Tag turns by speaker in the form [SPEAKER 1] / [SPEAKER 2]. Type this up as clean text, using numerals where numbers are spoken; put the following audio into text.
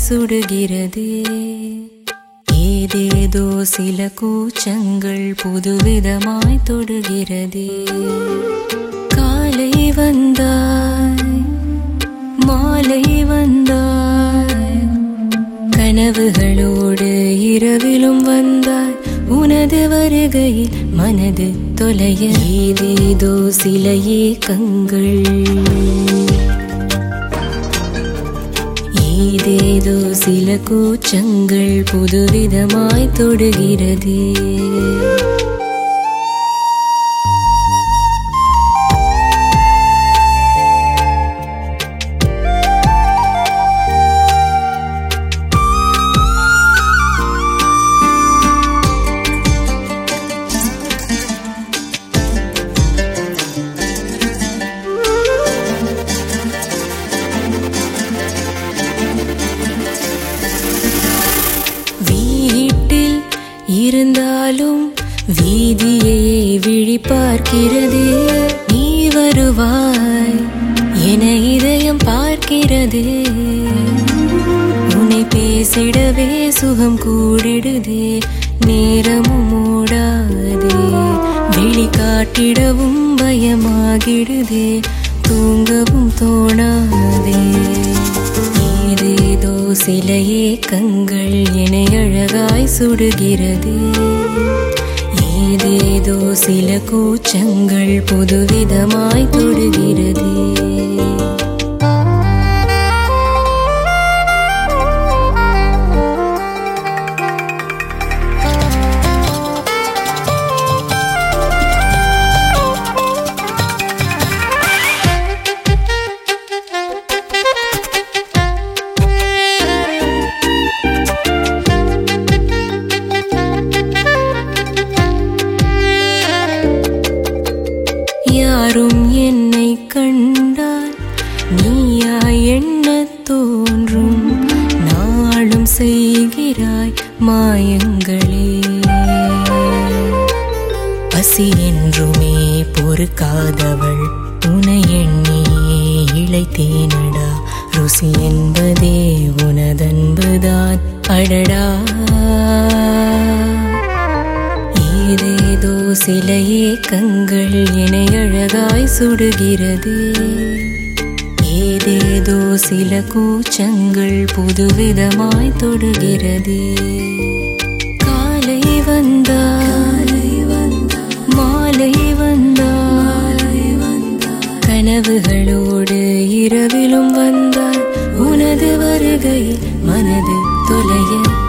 [SPEAKER 1] சுடுகிறதே. ஏதேதோ சில கூச்சங்கள் புதுவிதமாய் தொடுகிறதே. காலை வந்தாய் மாலை வந்தாய், கனவுகளோடு இரவிலும் வந்தாய். உனது வருகையில் மனது தொலைய ஏதேதோ சில ஏக்கங்கள், ஏதேதோ சில கூச்சங்கள் புதுவிதமாய் தொடுகிறதே. இருந்தாலும் வீதியே விழி பார்க்கிறதே. நீ வருவாய் என இதயம் பார்க்கிறதே. உன்னை பேசிடவே சுகம் கூடிடுதே. நேரமும் ஓடாதே, வெளி காட்டிடவும் பயமாகிடுதே. தூங்கவும் தோணாதே. ஏதேதோ சில ஏக்கங்கள் என்னை அழகாய் சுடுகிறதே. ஏதேதோ சில கூச்சங்கள் புதுவிதமாய் தொடுகிறதே. யாரும் என்னை கண்டால் நீயாய் எண்ணத் தோன்றும். நாளும் செய்கிறாய் மாயங்களே. பசி என்றுமே பொறுக்காதவள் உனை எண்ணியே இளைத்தேனடா. ருசி என்பதே உனதன்புதான் அடடா. ஏதேதோ சில ஏக்கங்கள் என்னை அழகாய் சுடுகிறதே. ஏதேதோ சில கூச்சங்கள் புதுவிதமாய் தொடுகிறதே. காலை வந்தாய் மாலை வந்தாய், கனவுகளோடு இரவிலும் வந்தாய். உனது வருகையில் மனது தொலைய